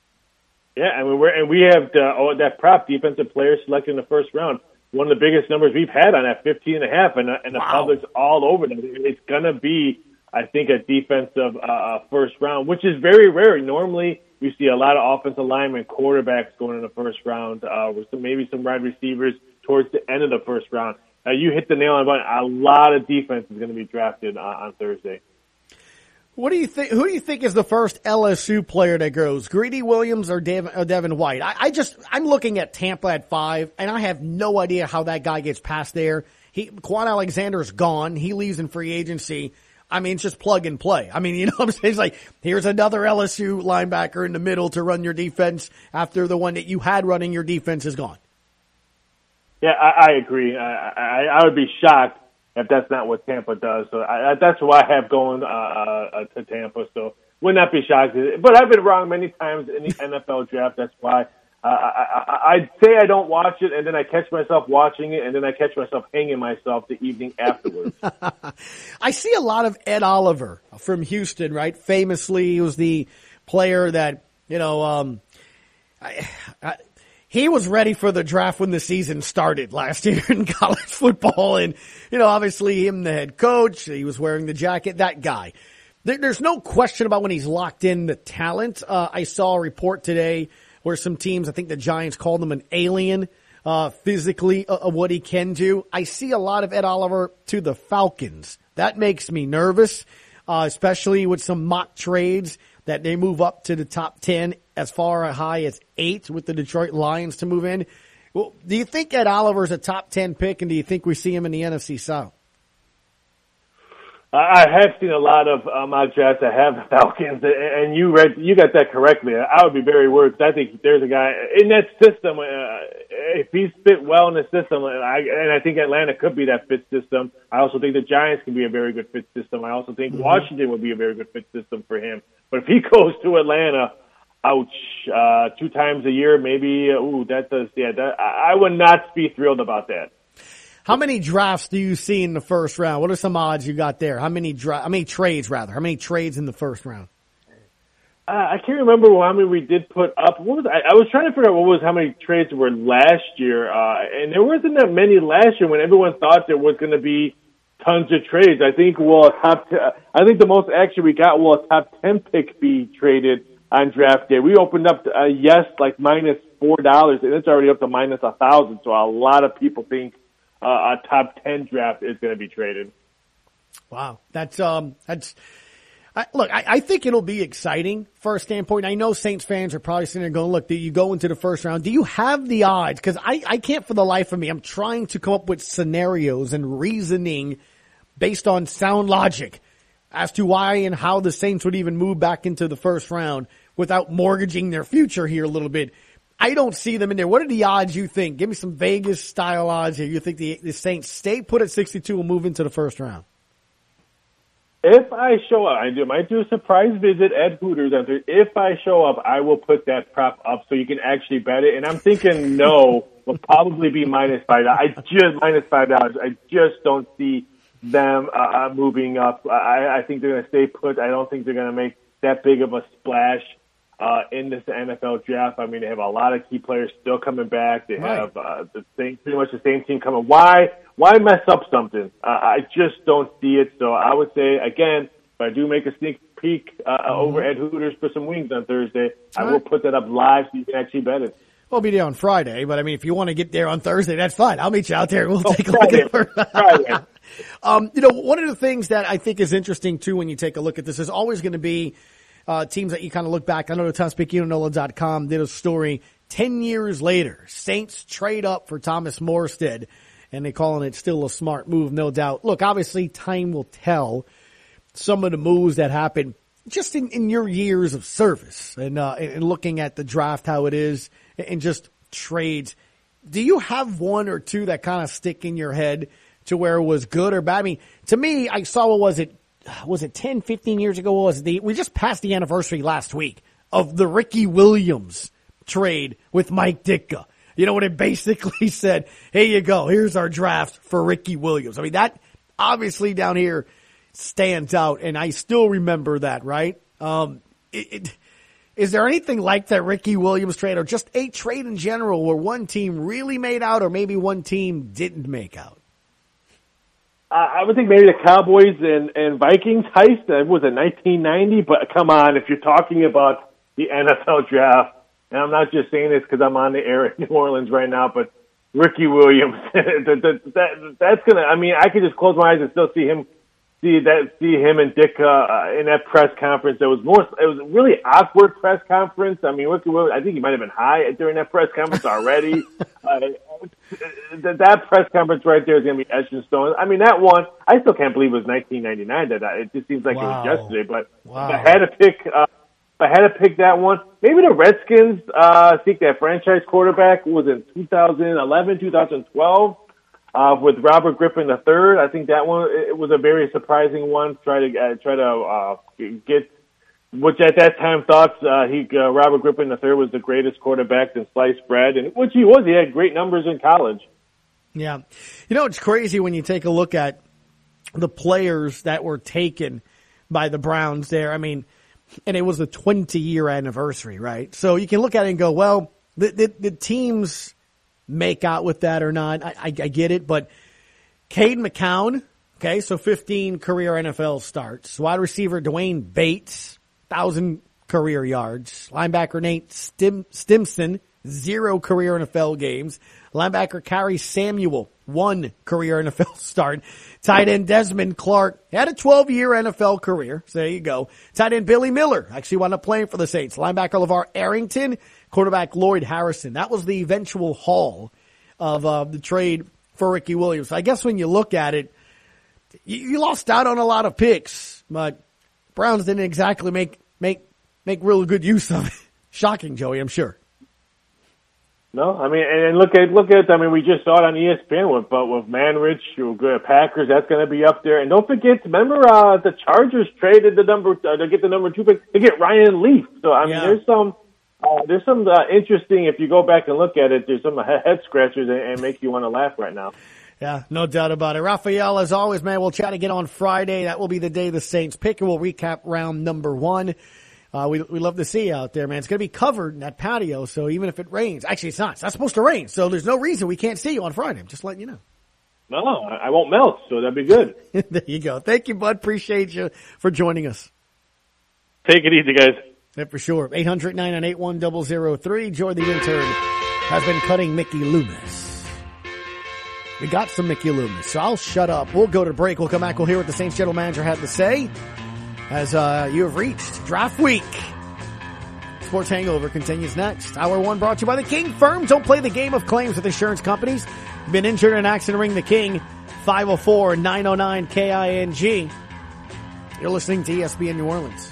Yeah, I mean, we're, and we have the, oh, that prop defensive player selected in the first round. One of the biggest numbers we've had on that fifteen and a half, and, and the wow. public's all over that. It's going to be, I think, a defensive uh, first round, which is very rare. Normally, we see a lot of offensive linemen, quarterbacks going in the first round, uh, with some, maybe some wide receivers towards the end of the first round. Uh, you hit the nail on the button. A lot of defense is going to be drafted uh, on Thursday. What do you think? Who do you think is the first L S U player that goes? Greedy Williams or Devin, or Devin White? I, I just I'm looking at Tampa at five, and I have no idea how that guy gets past there. He Quan Alexander's gone. He leaves in free agency. I mean, it's just plug and play. I mean, you know what I'm saying? It's like, here's another L S U linebacker in the middle to run your defense after the one that you had running your defense is gone. Yeah, I, I agree. I, I, I would be shocked if that's not what Tampa does. So I, that's why I have going uh, uh, to Tampa. So would not be shocked. But I've been wrong many times in the N F L draft. That's why uh, I, I, I'd say I don't watch it, and then I catch myself watching it, and then I catch myself hanging myself the evening afterwards. I see a lot of Ed Oliver from Houston, right? Famously, he was the player that, you know, um, I, I, he was ready for the draft when the season started last year in college football. And, you know, obviously him, the head coach, he was wearing the jacket, that guy. There, there's no question about when he's locked in the talent. Uh, I saw a report today where some teams, I think the Giants called him an alien, uh, physically uh, of what he can do. I see a lot of Ed Oliver to the Falcons. That makes me nervous, uh, especially with some mock trades that they move up to the top ten, as far high as eight with the Detroit Lions to move in. Well, do you think Ed Oliver's a top ten pick, and do you think we see him in the N F C South? I have seen a lot of uh, mock drafts that have the Falcons, and you read, you got that correctly. I would be very worried because I think there's a guy in that system. Uh, if he's fit well in the system, and I, and I think Atlanta could be that fit system. I also think the Giants can be a very good fit system. I also think mm-hmm. Washington would be a very good fit system for him. But if he goes to Atlanta, ouch, uh, two times a year, maybe, uh, ooh, that does, yeah, that, I would not be thrilled about that. How many drafts do you see in the first round? What are some odds you got there? How many dra- how many trades, rather? How many trades in the first round? Uh, I can't remember how many we did put up. What was I, I was trying to figure out what was how many trades were last year, uh, and there wasn't that many last year when everyone thought there was going to be tons of trades. I think will a top. T- I think the most action we got will a top ten pick be traded on draft day. We opened up to, uh, yes like minus four dollars, and it's already up to minus a thousand. So a lot of people think uh, a top ten draft is going to be traded. Wow, that's um, that's. I, look, I, I think it'll be exciting for a standpoint. I know Saints fans are probably sitting there going, look, do you go into the first round? Do you have the odds? Because I, I can't for the life of me. I'm trying to come up with scenarios and reasoning based on sound logic as to why and how the Saints would even move back into the first round without mortgaging their future here a little bit. I don't see them in there. What are the odds you think? Give me some Vegas-style odds here. You think the, the Saints stay put at sixty-two and move into the first round? If I show up, I do, might do a surprise visit at Hooters. If I show up, I will put that prop up so you can actually bet it. And I'm thinking no will probably be minus five dollars. I just minus five dollars. I just don't see them uh, moving up. I, I think they're going to stay put. I don't think they're going to make that big of a splash. uh, in this N F L draft. I mean, they have a lot of key players still coming back. They Right. have uh, the same, pretty much the same team coming. Why? Why mess up something? Uh, I just don't see it. So I would say again, if I do make a sneak peek uh, mm-hmm. over at Hooters for some wings on Thursday, I right. will put that up live so you can actually bet it. We'll be there on Friday, but I mean, if you want to get there on Thursday, that's fine. I'll meet you out there and we'll Oh, take a Friday. look at it. Friday. um, you know, one of the things that I think is interesting too when you take a look at this is always going to be uh, teams that you kind of look back. I know the Tom Spicchino Nola dot com did a story ten years later. Saints trade up for Thomas Morstead, and they calling it still a smart move, no doubt. Look, obviously time will tell some of the moves that happen just in, in your years of service and, uh, and looking at the draft, how it is, and just trades. Do you have one or two that kind of stick in your head to where it was good or bad? I mean, to me, I saw, what was it? Was it ten, fifteen years ago? What was it? The, we just passed the anniversary last week of the Ricky Williams trade with Mike Ditka. You know, when it basically said, here you go, here's our draft for Ricky Williams. I mean, that obviously down here stands out, and I still remember that, right? Um, it, it, is there anything like that Ricky Williams trade, or just a trade in general where one team really made out or maybe one team didn't make out? Uh, I would think maybe the Cowboys and, and Vikings heist. It was in nineteen ninety, but come on, if you're talking about the N F L draft, and I'm not just saying this because I'm on the air in New Orleans right now, but Ricky Williams, that, that, that's gonna. I mean, I could just close my eyes and still see him, see that, see him and Dick uh, in that press conference. It was more. It was a really awkward press conference. I mean, Ricky Williams. I think he might have been high during that press conference already. uh, that, that press conference right there is going to be etched in stone. I mean, that one. I still can't believe it was nineteen ninety-nine. That it just seems like Wow. it was yesterday. But Wow. if I had to pick. Uh, If I had to pick that one, maybe the Redskins, uh, I think that franchise quarterback was in two thousand eleven, two thousand twelve, uh, with Robert Griffin the third. I think that one, it was a very surprising one. Try to, uh, try to, uh, get, which at that time thought, uh, he, uh, Robert Griffin the third was the greatest quarterback in sliced bread, and which he was. He had great numbers in college. Yeah. You know, it's crazy when you take a look at the players that were taken by the Browns there. I mean, and it was the twenty-year anniversary, right? So you can look at it and go, well, the, the, the teams make out with that or not. I, I, I get it, but Cade McCown, okay, so fifteen career N F L starts. Wide receiver Dwayne Bates, one thousand career yards. Linebacker Nate Stim, Stimson, zero career N F L games. Linebacker Carrie Samuel, one career N F L start. Tight end Desmond Clark had a twelve-year N F L career. So there you go. Tight end Billy Miller actually wound up playing for the Saints. Linebacker LeVar Arrington, quarterback Lloyd Harrison. That was the eventual haul of uh, the trade for Ricky Williams. I guess when you look at it, you, you lost out on a lot of picks, but Browns didn't exactly make make make real good use of it. Shocking, Joey, I'm sure. No, I mean, and look at, look at, I mean, we just saw it on E S P N with, but with Manrich, with Packers, that's going to be up there. And don't forget, remember, uh, the Chargers traded the number, uh, to get the number two pick, to get Ryan Leaf. So, I mean, Yeah. there's some, uh, there's some, uh, interesting, if you go back and look at it, there's some head scratchers and, and make you want to laugh right now. Yeah, no doubt about it. Raphael, as always, man, we'll chat again on Friday. That will be the day the Saints pick, and we'll recap round number one. Uh, we, we love to see you out there, man. It's going to be covered in that patio, so even if it rains, actually it's not. It's not supposed to rain, so there's no reason we can't see you on Friday. I'm just letting you know. No, I I won't melt, so that'd be good. There you go. Thank you, bud. Appreciate you for joining us. Take it easy, guys. Yeah, for sure. eight hundred, nine nine eight, one zero zero three. Joy the intern has been cutting Mickey Loomis. We got some Mickey Loomis, so I'll shut up. We'll go to break. We'll come back. We'll hear what the Saints general manager had to say as uh, you have reached draft week. Sports Hangover continues next. Hour one brought to you by the King Firm. Don't play the game of claims with insurance companies. Been injured in an accident, ring the King. five oh four, nine oh nine, K I N G. You're listening to E S P N New Orleans.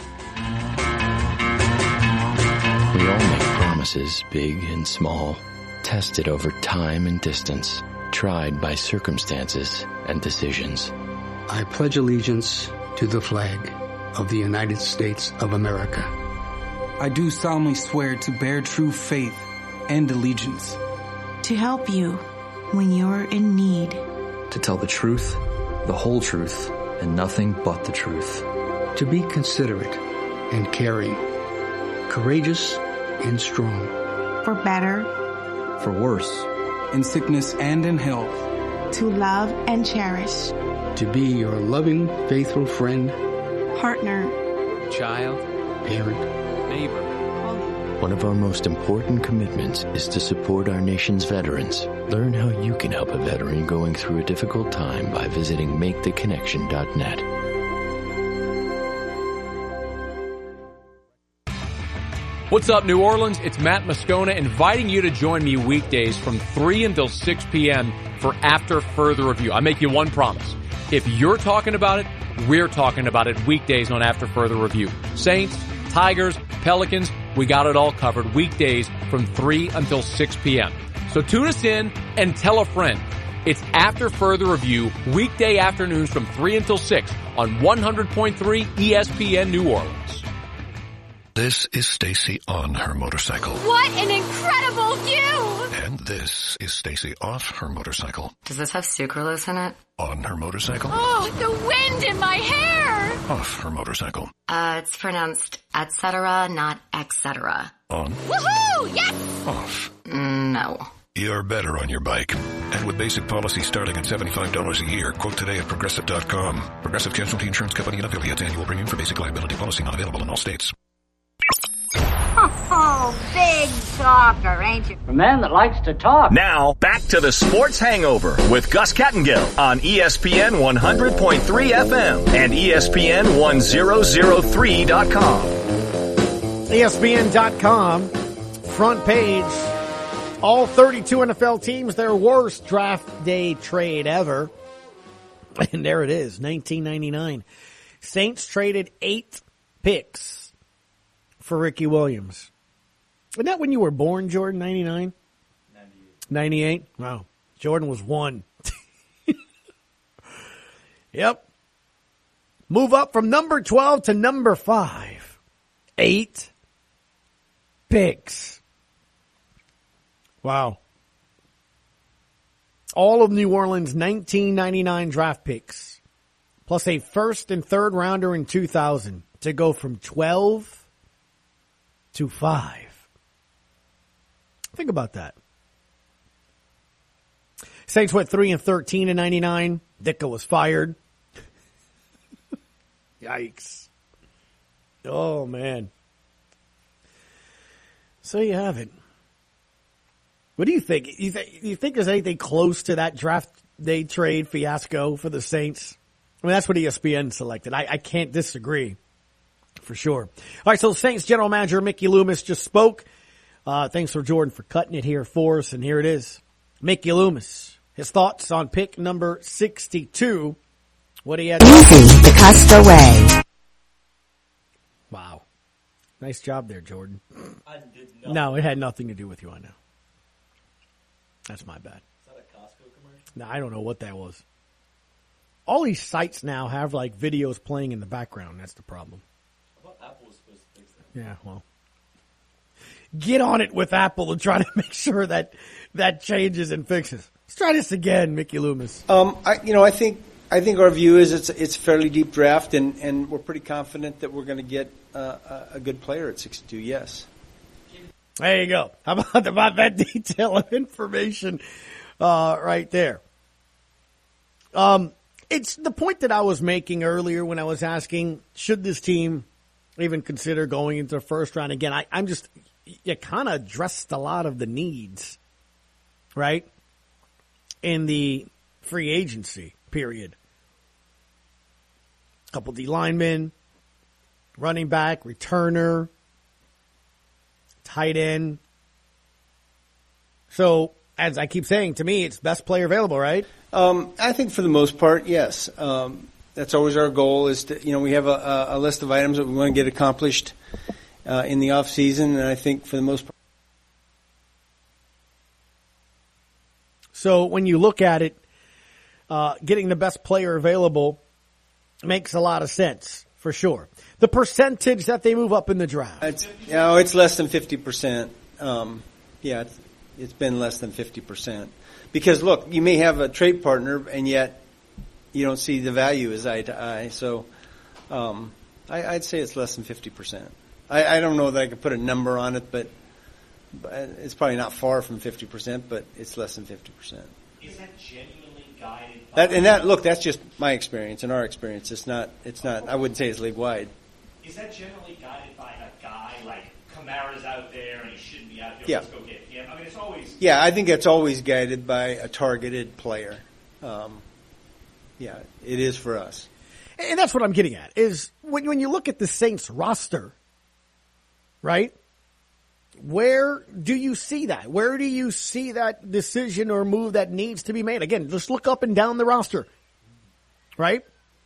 We all make promises, big and small, tested over time and distance, tried by circumstances and decisions. I pledge allegiance to the flag of the United States of America. I do solemnly swear to bear true faith and allegiance. To help you when you're in need. To tell the truth, the whole truth, and nothing but the truth. To be considerate and caring. courageous and strong. For better. For worse. In sickness and in health. To love and cherish. To be your loving, faithful friend. Partner. Child. Parent. Neighbor. One of our most important commitments is to support our nation's veterans. Learn how you can help a veteran going through a difficult time by visiting make the connection dot net. What's up, New Orleans? It's Matt Moscona inviting you to join me weekdays from three until six p.m. for After Further Review. I make you one promise. If you're talking about it, we're talking about it weekdays on After Further Review. Saints, Tigers, Pelicans, we got it all covered weekdays from three until six p.m. So tune us in and tell a friend. It's After Further Review, weekday afternoons from three until six on one hundred point three E S P N New Orleans. This is Stacy on her motorcycle. What an incredible view! And this is Stacy off her motorcycle. Does this have sucralose in it? On her motorcycle. Oh, the wind in my hair! Off her motorcycle. Uh, it's pronounced et cetera, not et cetera. On. Woohoo! Yes! Off. No. You're better on your bike. And with basic policy starting at seventy-five dollars a year, quote today at progressive dot com. Progressive Casualty Insurance Company and affiliates. Annual premium for basic liability policy not available in all states. Oh, big talker, ain't you? A man that likes to talk. Now, back to the Sports Hangover with Gus Kattengill on E S P N one hundred point three F M and E S P N one thousand three dot com. E S P N dot com, front page, all thirty-two N F L teams, their worst draft day trade ever. And there it is, nineteen ninety-nine. Saints traded eight picks for Ricky Williams. Isn't that when you were born, Jordan, ninety-nine? ninety-eight. ninety-eight? Wow. Jordan was one. Yep. Move up from number twelve to number five. Eight picks. Wow. All of New Orleans' nineteen ninety-nine draft picks, plus a first and third rounder in two thousand to go from twelve to five. Think about that. Saints went three and thirteen in ninety-nine. Ditka was fired. Yikes. Oh, man. So you have it. What do you think? You, th- you think there's anything close to that draft day trade fiasco for the Saints? I mean, that's what E S P N selected. I, I can't disagree. For sure. All right, so Saints general manager Mickey Loomis just spoke. Uh, thanks for Jordan for cutting it here for us, and here it is. Mickey Loomis, his thoughts on pick number sixty-two. What he had. Easy the Cusco way. Wow. Nice job there, Jordan. I did not. No, it had nothing to do with you, I know. That's my bad. Is that a Costco commercial? No, I don't know what that was. All these sites now have, like, videos playing in the background. That's the problem. Apple was supposed to fix that. Yeah, well, get on it with Apple and try to make sure that that changes and fixes. Let's try this again, Mickey Loomis. Um, I, you know, I think I think our view is it's it's a fairly deep draft, and, and we're pretty confident that we're going to get uh, a good player at sixty-two. Yes. There you go. How about about that detail of information uh, right there? Um, it's the point that I was making earlier when I was asking, should this team even consider going into the first round again? I, I'm just, you kind of addressed a lot of the needs, right, in the free agency period. Couple D linemen, running back, returner, tight end. So, as I keep saying, to me, it's best player available, right? Um, I think for the most part, yes. Um, That's always our goal. Is to, you know, we have a, a list of items that we want to get accomplished uh, in the off season, and I think for the most part. So when you look at it, uh, getting the best player available makes a lot of sense for sure. The percentage that they move up in the draft, it's, you know, it's less than fifty percent. Um, yeah, it's, it's been less than fifty percent because look, you may have a trade partner, and yet you don't see the value as eye to eye. So um, I, I'd say it's less than fifty percent. I, I don't know that I could put a number on it, but, but it's probably not far from fifty percent, but it's less than fifty percent. Is that genuinely guided by that, and that, look, that's just my experience and our experience. It's not, it's not, I wouldn't say it's league-wide. Is that generally guided by a guy like Kamara's out there and he shouldn't be out there? Yeah. Let's go get him. I mean, it's always... Yeah, I think it's always guided by a targeted player. Um, yeah, it is for us. And that's what I'm getting at, is when, when you look at the Saints roster, right, where do you see that? Where do you see that decision or move that needs to be made? Again, just look up and down the roster, right?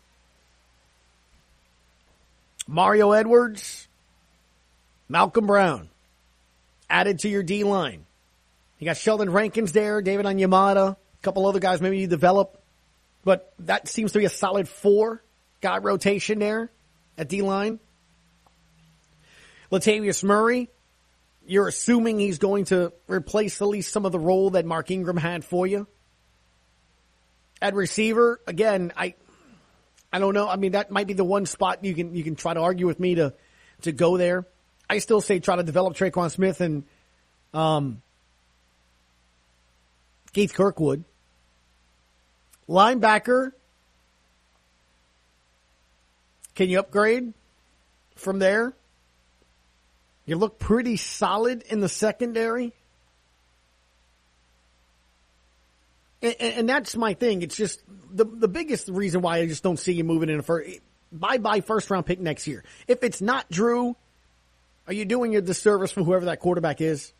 Mario Edwards, Malcolm Brown, added to your D-line. You got Sheldon Rankins there, David Onyemata, a couple other guys maybe you develop. But that seems to be a solid four-guy rotation there at D-line. Latavius Murray, you're assuming he's going to replace at least some of the role that Mark Ingram had for you. At receiver, again, I... I don't know. I mean, that might be the one spot you can you can try to argue with me to to go there. I still say try to develop Traquan Smith and um, Keith Kirkwood. Linebacker, can you upgrade from there? You look pretty solid in the secondary. And, and that's my thing. It's just the the biggest reason why I just don't see you moving in a first. Bye bye first round pick next year. If it's not Drew, are you doing a disservice for whoever that quarterback is?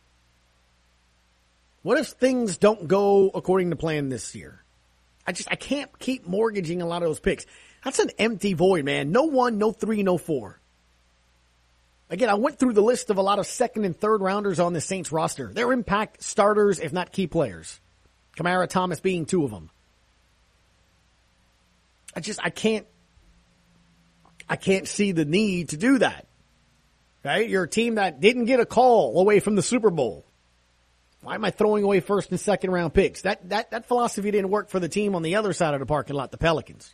What if things don't go according to plan this year? I just I can't keep mortgaging a lot of those picks. That's an empty void, man. No one, no three, no four. Again, I went through the list of a lot of second and third rounders on the Saints roster. They're impact starters, if not key players. Kamara Thomas being two of them. I just, I can't, I can't see the need to do that. Right? You're a team that didn't get a call away from the Super Bowl. Why am I throwing away first and second round picks? That, that, that philosophy didn't work for the team on the other side of the parking lot, the Pelicans.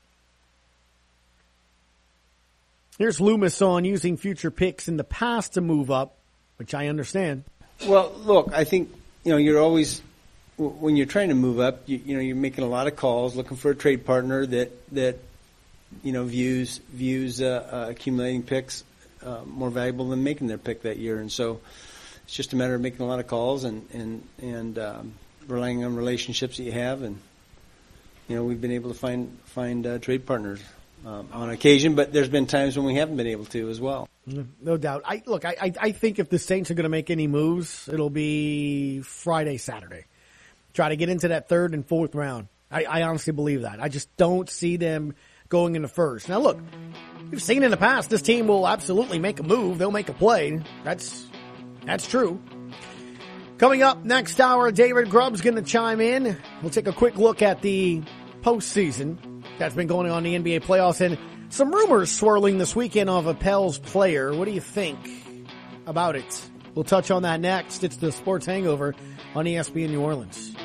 Here's Loomis on using future picks in the past to move up, which I understand. Well, look, I think, you know, you're always, when you're trying to move up, you, you know, you're making a lot of calls, looking for a trade partner that, that, you know, views, views, uh, uh accumulating picks, uh, more valuable than making their pick that year. And so it's just a matter of making a lot of calls and, and, and, um, relying on relationships that you have. And, you know, we've been able to find, find, uh, trade partners, um, on occasion, but there's been times when we haven't been able to as well. No doubt. I, look, I, I think if the Saints are going to make any moves, it'll be Friday, Saturday. Try to get into that third and fourth round. I, I honestly believe that. I just don't see them going in the first. Now, look, we've seen in the past this team will absolutely make a move. They'll make a play. That's that's true. Coming up next hour, David Grubb's going to chime in. We'll take a quick look at the postseason that's been going on in the N B A playoffs and some rumors swirling this weekend of a Pels player. What do you think about it? We'll touch on that next. It's the Sports Hangover on E S P N New Orleans.